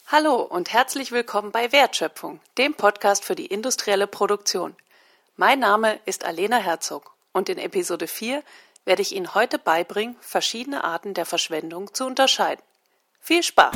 Hallo und herzlich willkommen bei Wertschöpfung, dem Podcast für die industrielle Produktion. Mein Name ist Alena Herzog und in Episode 4 werde ich Ihnen heute beibringen, verschiedene Arten der Verschwendung zu unterscheiden. Viel Spaß!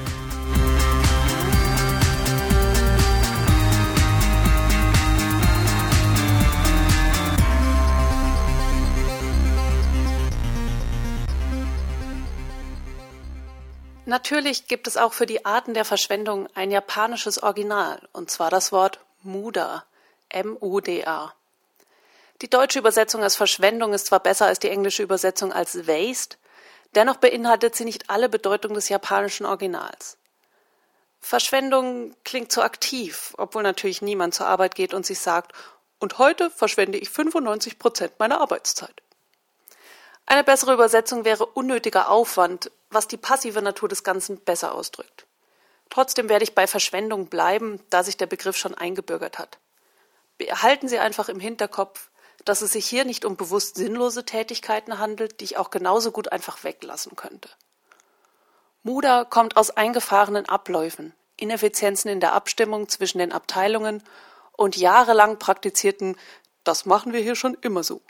Natürlich gibt es auch für die Arten der Verschwendung ein japanisches Original, und zwar das Wort Muda, M-U-D-A. Die deutsche Übersetzung als Verschwendung ist zwar besser als die englische Übersetzung als Waste, dennoch beinhaltet sie nicht alle Bedeutung des japanischen Originals. Verschwendung klingt zu aktiv, obwohl natürlich niemand zur Arbeit geht und sich sagt, und heute verschwende ich 95% meiner Arbeitszeit. Eine bessere Übersetzung wäre unnötiger Aufwand, was die passive Natur des Ganzen besser ausdrückt. Trotzdem werde ich bei Verschwendung bleiben, da sich der Begriff schon eingebürgert hat. Behalten Sie einfach im Hinterkopf, dass es sich hier nicht um bewusst sinnlose Tätigkeiten handelt, die ich auch genauso gut einfach weglassen könnte. Muda kommt aus eingefahrenen Abläufen, Ineffizienzen in der Abstimmung zwischen den Abteilungen und jahrelang praktizierten „Das machen wir hier schon immer so".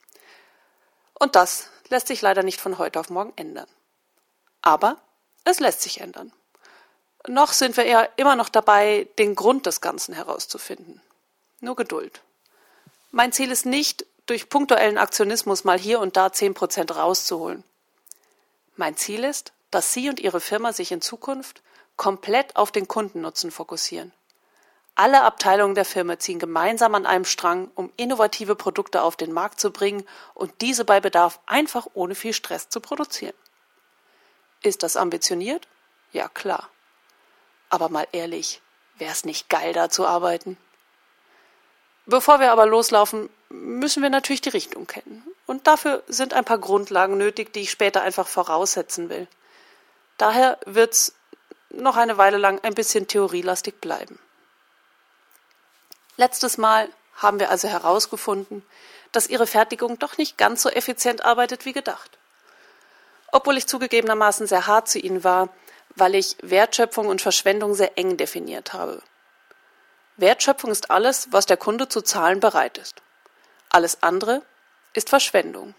Und das lässt sich leider nicht von heute auf morgen ändern. Aber es lässt sich ändern. Noch sind wir eher immer noch dabei, den Grund des Ganzen herauszufinden. Nur Geduld. Mein Ziel ist nicht, durch punktuellen Aktionismus mal hier und da 10% rauszuholen. Mein Ziel ist, dass Sie und Ihre Firma sich in Zukunft komplett auf den Kundennutzen fokussieren. Alle Abteilungen der Firma ziehen gemeinsam an einem Strang, um innovative Produkte auf den Markt zu bringen und diese bei Bedarf einfach ohne viel Stress zu produzieren. Ist das ambitioniert? Ja, klar. Aber mal ehrlich, wäre es nicht geil, da zu arbeiten? Bevor wir aber loslaufen, müssen wir natürlich die Richtung kennen. Und dafür sind ein paar Grundlagen nötig, die ich später einfach voraussetzen will. Daher wird's noch eine Weile lang ein bisschen theorielastig bleiben. Letztes Mal haben wir also herausgefunden, dass Ihre Fertigung doch nicht ganz so effizient arbeitet wie gedacht. Obwohl ich zugegebenermaßen sehr hart zu Ihnen war, weil ich Wertschöpfung und Verschwendung sehr eng definiert habe. Wertschöpfung ist alles, was der Kunde zu zahlen bereit ist. Alles andere ist Verschwendung.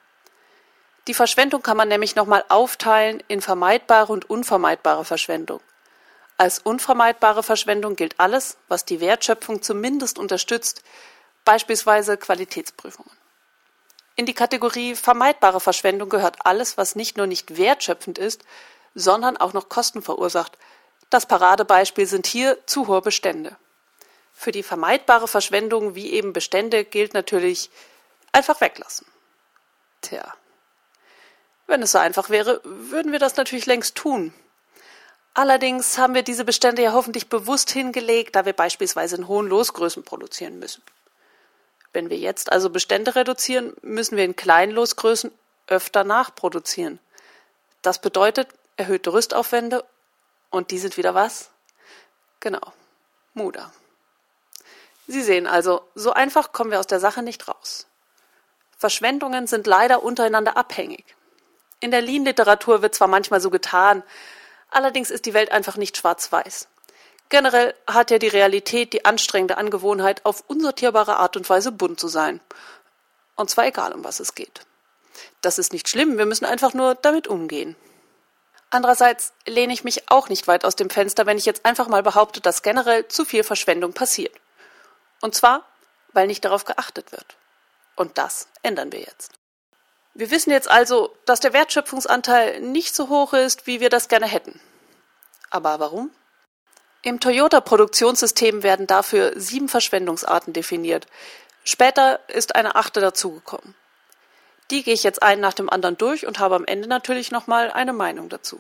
Die Verschwendung kann man nämlich nochmal aufteilen in vermeidbare und unvermeidbare Verschwendung. Als unvermeidbare Verschwendung gilt alles, was die Wertschöpfung zumindest unterstützt, beispielsweise Qualitätsprüfungen. In die Kategorie vermeidbare Verschwendung gehört alles, was nicht nur nicht wertschöpfend ist, sondern auch noch Kosten verursacht. Das Paradebeispiel sind hier zu hohe Bestände. Für die vermeidbare Verschwendung, wie eben Bestände, gilt natürlich einfach weglassen. Tja, wenn es so einfach wäre, würden wir das natürlich längst tun. Allerdings haben wir diese Bestände ja hoffentlich bewusst hingelegt, da wir beispielsweise in hohen Losgrößen produzieren müssen. Wenn wir jetzt also Bestände reduzieren, müssen wir in kleinen Losgrößen öfter nachproduzieren. Das bedeutet erhöhte Rüstaufwände und die sind wieder was? Genau, Muda. Sie sehen also, so einfach kommen wir aus der Sache nicht raus. Verschwendungen sind leider untereinander abhängig. In der Lean-Literatur wird zwar manchmal so getan, allerdings ist die Welt einfach nicht schwarz-weiß. Generell hat ja die Realität die anstrengende Angewohnheit, auf unsortierbare Art und Weise bunt zu sein. Und zwar egal, um was es geht. Das ist nicht schlimm, wir müssen einfach nur damit umgehen. Andererseits lehne ich mich auch nicht weit aus dem Fenster, wenn ich jetzt einfach mal behaupte, dass generell zu viel Verschwendung passiert. Und zwar, weil nicht darauf geachtet wird. Und das ändern wir jetzt. Wir wissen jetzt also, dass der Wertschöpfungsanteil nicht so hoch ist, wie wir das gerne hätten. Aber warum? Im Toyota-Produktionssystem werden dafür 7 Verschwendungsarten definiert. Später ist eine 8. dazugekommen. Die gehe ich jetzt einen nach dem anderen durch und habe am Ende natürlich nochmal eine Meinung dazu.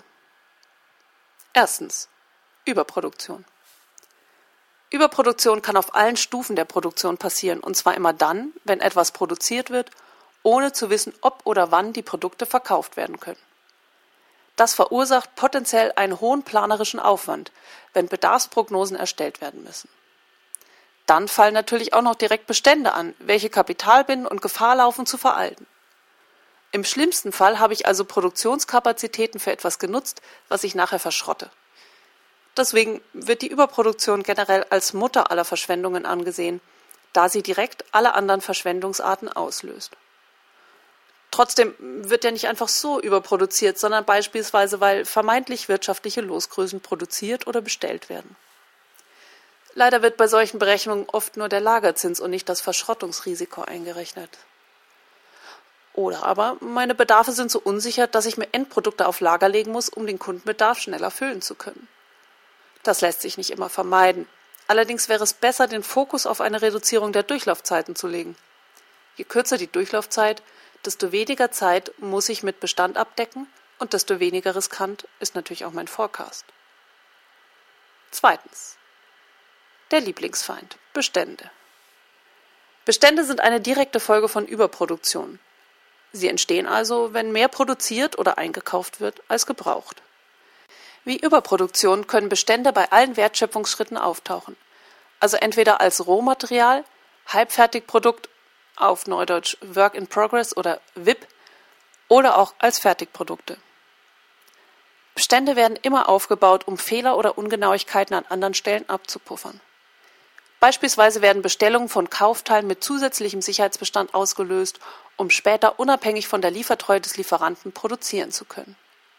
Erstens, Überproduktion. Überproduktion kann auf allen Stufen der Produktion passieren, und zwar immer dann, wenn etwas produziert wird, ohne zu wissen, ob oder wann die Produkte verkauft werden können. Das verursacht potenziell einen hohen planerischen Aufwand, wenn Bedarfsprognosen erstellt werden müssen. Dann fallen natürlich auch noch direkt Bestände an, welche Kapital binden und Gefahr laufen zu veralten. Im schlimmsten Fall habe ich also Produktionskapazitäten für etwas genutzt, was ich nachher verschrotte. Deswegen wird die Überproduktion generell als Mutter aller Verschwendungen angesehen, da sie direkt alle anderen Verschwendungsarten auslöst. Trotzdem wird ja nicht einfach so überproduziert, sondern beispielsweise, weil vermeintlich wirtschaftliche Losgrößen produziert oder bestellt werden. Leider wird bei solchen Berechnungen oft nur der Lagerzins und nicht das Verschrottungsrisiko eingerechnet. Oder aber meine Bedarfe sind so unsicher, dass ich mir Endprodukte auf Lager legen muss, um den Kundenbedarf schneller füllen zu können. Das lässt sich nicht immer vermeiden. Allerdings wäre es besser, den Fokus auf eine Reduzierung der Durchlaufzeiten zu legen. Je kürzer die Durchlaufzeit, desto weniger Zeit muss ich mit Bestand abdecken und desto weniger riskant ist natürlich auch mein Forecast. Zweitens. Der Lieblingsfeind: Bestände. Bestände sind eine direkte Folge von Überproduktion. Sie entstehen also, wenn mehr produziert oder eingekauft wird, als gebraucht. Wie Überproduktion können Bestände bei allen Wertschöpfungsschritten auftauchen. Also entweder als Rohmaterial, Halbfertigprodukt, auf Neudeutsch Work in Progress oder WIP, oder auch als Fertigprodukte. Bestände werden immer aufgebaut, um Fehler oder Ungenauigkeiten an anderen Stellen abzupuffern. Beispielsweise werden Bestellungen von Kaufteilen mit zusätzlichem Sicherheitsbestand ausgelöst, um später unabhängig von der Liefertreue des Lieferanten produzieren zu können.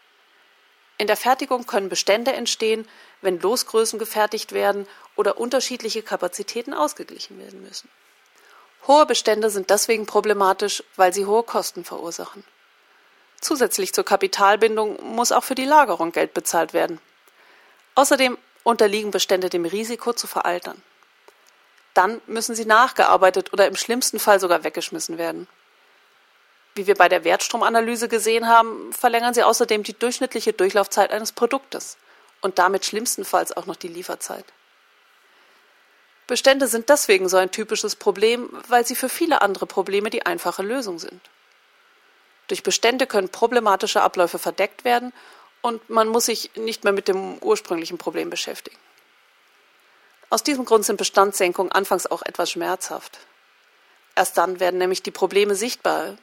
In der Fertigung können Bestände entstehen, wenn Losgrößen gefertigt werden oder unterschiedliche Kapazitäten ausgeglichen werden müssen. Hohe Bestände sind deswegen problematisch, weil sie hohe Kosten verursachen. Zusätzlich zur Kapitalbindung muss auch für die Lagerung Geld bezahlt werden. Außerdem unterliegen Bestände dem Risiko zu veraltern. Dann müssen sie nachgearbeitet oder im schlimmsten Fall sogar weggeschmissen werden. Wie wir bei der Wertstromanalyse gesehen haben, verlängern sie außerdem die durchschnittliche Durchlaufzeit eines Produktes und damit schlimmstenfalls auch noch die Lieferzeit. Bestände sind deswegen so ein typisches Problem, weil sie für viele andere Probleme die einfache Lösung sind. Durch Bestände können problematische Abläufe verdeckt werden und man muss sich nicht mehr mit dem ursprünglichen Problem beschäftigen. Aus diesem Grund sind Bestandssenkungen anfangs auch etwas schmerzhaft. Erst dann werden nämlich die Probleme sichtbar.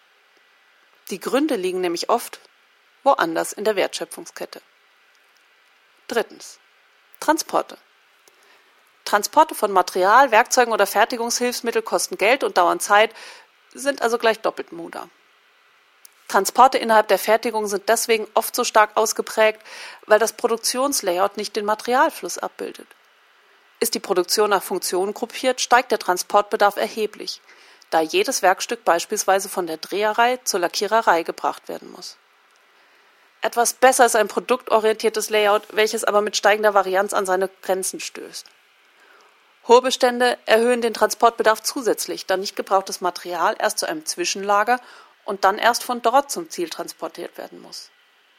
Die Gründe liegen nämlich oft woanders in der Wertschöpfungskette. Drittens. Transporte. Transporte von Material, Werkzeugen oder Fertigungshilfsmitteln kosten Geld und dauern Zeit, sind also gleich doppelt Muda. Transporte innerhalb der Fertigung sind deswegen oft so stark ausgeprägt, weil das Produktionslayout nicht den Materialfluss abbildet. Ist die Produktion nach Funktionen gruppiert, steigt der Transportbedarf erheblich, da jedes Werkstück beispielsweise von der Dreherei zur Lackiererei gebracht werden muss. Etwas besser ist ein produktorientiertes Layout, welches aber mit steigender Varianz an seine Grenzen stößt. Hohe Bestände erhöhen den Transportbedarf zusätzlich, da nicht gebrauchtes Material erst zu einem Zwischenlager und dann erst von dort zum Ziel transportiert werden muss.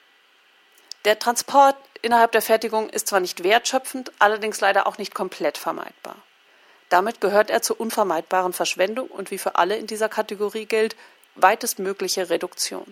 Der Transport innerhalb der Fertigung ist zwar nicht wertschöpfend, allerdings leider auch nicht komplett vermeidbar. Damit gehört er zur unvermeidbaren Verschwendung und wie für alle in dieser Kategorie gilt, weitestmögliche Reduktion.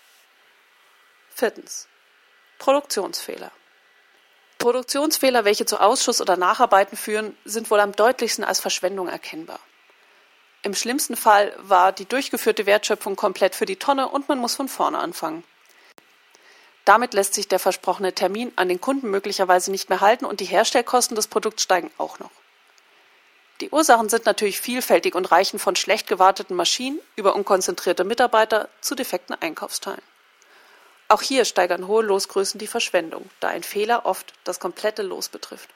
Viertens. Produktionsfehler. Produktionsfehler, welche zu Ausschuss oder Nacharbeiten führen, sind wohl am deutlichsten als Verschwendung erkennbar. Im schlimmsten Fall war die durchgeführte Wertschöpfung komplett für die Tonne und man muss von vorne anfangen. Damit lässt sich der versprochene Termin an den Kunden möglicherweise nicht mehr halten und die Herstellkosten des Produkts steigen auch noch. Die Ursachen sind natürlich vielfältig und reichen von schlecht gewarteten Maschinen über unkonzentrierte Mitarbeiter zu defekten Einkaufsteilen. Auch hier steigern hohe Losgrößen die Verschwendung, da ein Fehler oft das komplette Los betrifft.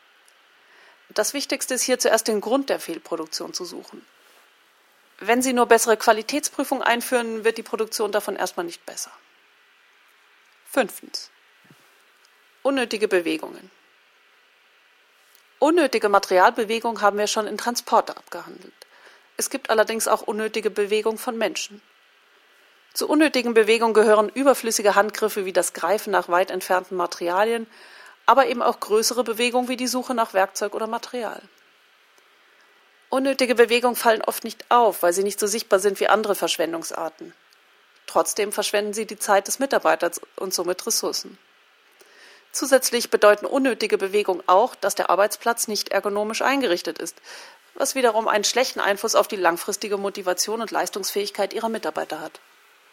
Das Wichtigste ist hier zuerst den Grund der Fehlproduktion zu suchen. Wenn Sie nur bessere Qualitätsprüfung einführen, wird die Produktion davon erstmal nicht besser. Fünftens. Unnötige Bewegungen. Unnötige Materialbewegung haben wir schon in Transporte abgehandelt. Es gibt allerdings auch unnötige Bewegung von Menschen. Zu unnötigen Bewegungen gehören überflüssige Handgriffe wie das Greifen nach weit entfernten Materialien, aber eben auch größere Bewegungen wie die Suche nach Werkzeug oder Material. Unnötige Bewegungen fallen oft nicht auf, weil sie nicht so sichtbar sind wie andere Verschwendungsarten. Trotzdem verschwenden sie die Zeit des Mitarbeiters und somit Ressourcen. Zusätzlich bedeuten unnötige Bewegungen auch, dass der Arbeitsplatz nicht ergonomisch eingerichtet ist, was wiederum einen schlechten Einfluss auf die langfristige Motivation und Leistungsfähigkeit ihrer Mitarbeiter hat.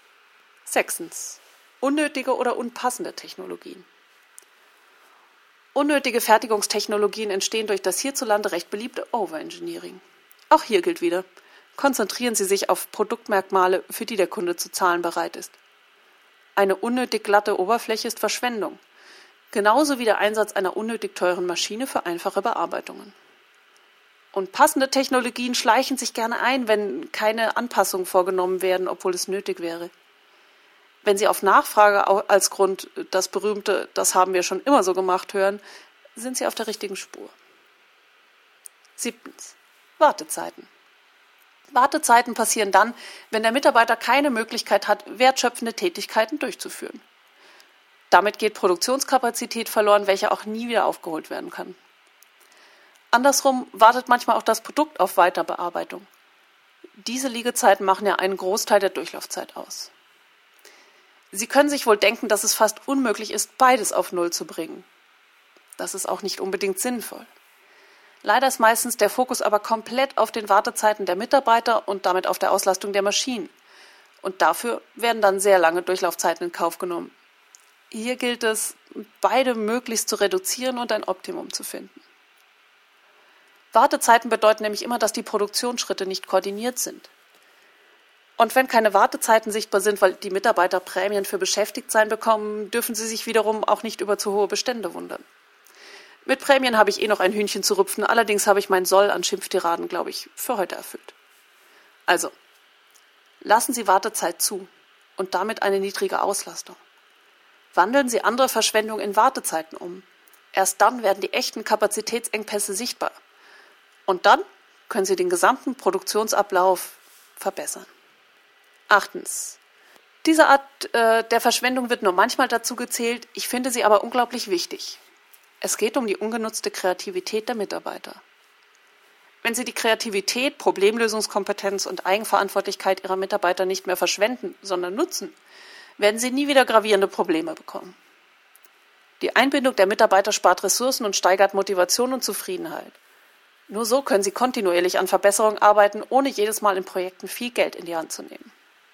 Sechstens. Unnötige oder unpassende Technologien. Unnötige Fertigungstechnologien entstehen durch das hierzulande recht beliebte Overengineering. Auch hier gilt wieder: Konzentrieren Sie sich auf Produktmerkmale, für die der Kunde zu zahlen bereit ist. Eine unnötig glatte Oberfläche ist Verschwendung, genauso wie der Einsatz einer unnötig teuren Maschine für einfache Bearbeitungen. Und passende Technologien schleichen sich gerne ein, wenn keine Anpassungen vorgenommen werden, obwohl es nötig wäre. Wenn Sie auf Nachfrage als Grund das berühmte „Das haben wir schon immer so gemacht" hören, sind Sie auf der richtigen Spur. 7. Wartezeiten. Wartezeiten passieren dann, wenn der Mitarbeiter keine Möglichkeit hat, wertschöpfende Tätigkeiten durchzuführen. Damit geht Produktionskapazität verloren, welche auch nie wieder aufgeholt werden kann. Andersrum wartet manchmal auch das Produkt auf Weiterbearbeitung. Diese Liegezeiten machen ja einen Großteil der Durchlaufzeit aus. Sie können sich wohl denken, dass es fast unmöglich ist, beides auf Null zu bringen. Das ist auch nicht unbedingt sinnvoll. Leider ist meistens der Fokus aber komplett auf den Wartezeiten der Mitarbeiter und damit auf der Auslastung der Maschinen. Und dafür werden dann sehr lange Durchlaufzeiten in Kauf genommen. Hier gilt es, beide möglichst zu reduzieren und ein Optimum zu finden. Wartezeiten bedeuten nämlich immer, dass die Produktionsschritte nicht koordiniert sind. Und wenn keine Wartezeiten sichtbar sind, weil die Mitarbeiter Prämien für Beschäftigtsein bekommen, dürfen sie sich wiederum auch nicht über zu hohe Bestände wundern. Mit Prämien habe ich noch ein Hühnchen zu rupfen, allerdings habe ich mein Soll an Schimpftiraden, glaube ich, für heute erfüllt. Also, lassen Sie Wartezeit zu und damit eine niedrige Auslastung. Wandeln Sie andere Verschwendung in Wartezeiten um. Erst dann werden die echten Kapazitätsengpässe sichtbar. Und dann können Sie den gesamten Produktionsablauf verbessern. 8. Diese Art der Verschwendung wird nur manchmal dazu gezählt, ich finde sie aber unglaublich wichtig. Es geht um die ungenutzte Kreativität der Mitarbeiter. Wenn Sie die Kreativität, Problemlösungskompetenz und Eigenverantwortlichkeit Ihrer Mitarbeiter nicht mehr verschwenden, sondern nutzen, werden Sie nie wieder gravierende Probleme bekommen. Die Einbindung der Mitarbeiter spart Ressourcen und steigert Motivation und Zufriedenheit. Nur so können Sie kontinuierlich an Verbesserungen arbeiten, ohne jedes Mal in Projekten viel Geld in die Hand zu nehmen.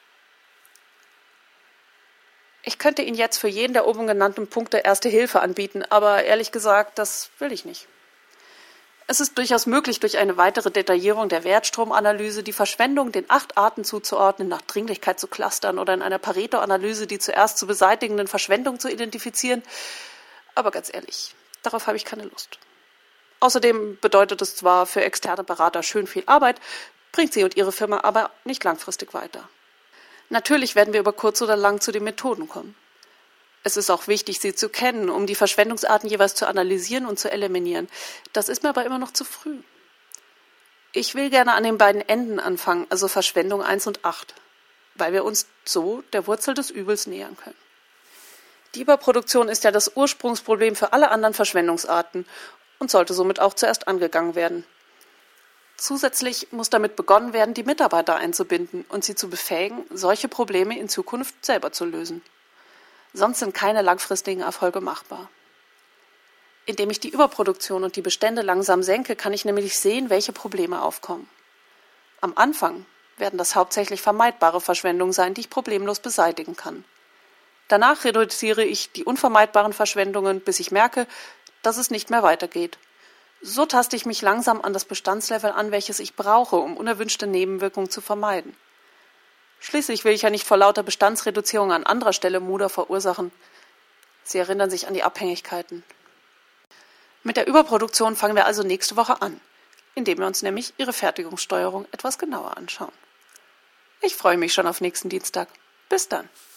Ich könnte Ihnen jetzt für jeden der oben genannten Punkte Erste Hilfe anbieten, aber ehrlich gesagt, das will ich nicht. Es ist durchaus möglich, durch eine weitere Detaillierung der Wertstromanalyse die Verschwendung den 8 Arten zuzuordnen, nach Dringlichkeit zu clustern oder in einer Pareto-Analyse die zuerst zu beseitigenden Verschwendungen zu identifizieren. Aber ganz ehrlich, darauf habe ich keine Lust. Außerdem bedeutet es zwar für externe Berater schön viel Arbeit, bringt Sie und Ihre Firma aber nicht langfristig weiter. Natürlich werden wir über kurz oder lang zu den Methoden kommen. Es ist auch wichtig, sie zu kennen, um die Verschwendungsarten jeweils zu analysieren und zu eliminieren. Das ist mir aber immer noch zu früh. Ich will gerne an den beiden Enden anfangen, also Verschwendung 1 und 8, weil wir uns so der Wurzel des Übels nähern können. Die Überproduktion ist ja das Ursprungsproblem für alle anderen Verschwendungsarten und sollte somit auch zuerst angegangen werden. Zusätzlich muss damit begonnen werden, die Mitarbeiter einzubinden und sie zu befähigen, solche Probleme in Zukunft selber zu lösen. Sonst sind keine langfristigen Erfolge machbar. Indem ich die Überproduktion und die Bestände langsam senke, kann ich nämlich sehen, welche Probleme aufkommen. Am Anfang werden das hauptsächlich vermeidbare Verschwendungen sein, die ich problemlos beseitigen kann. Danach reduziere ich die unvermeidbaren Verschwendungen, bis ich merke, dass es nicht mehr weitergeht. So taste ich mich langsam an das Bestandslevel an, welches ich brauche, um unerwünschte Nebenwirkungen zu vermeiden. Schließlich will ich ja nicht vor lauter Bestandsreduzierung an anderer Stelle Muder verursachen. Sie erinnern sich an die Abhängigkeiten. Mit der Überproduktion fangen wir also nächste Woche an, indem wir uns nämlich Ihre Fertigungssteuerung etwas genauer anschauen. Ich freue mich schon auf nächsten Dienstag. Bis dann.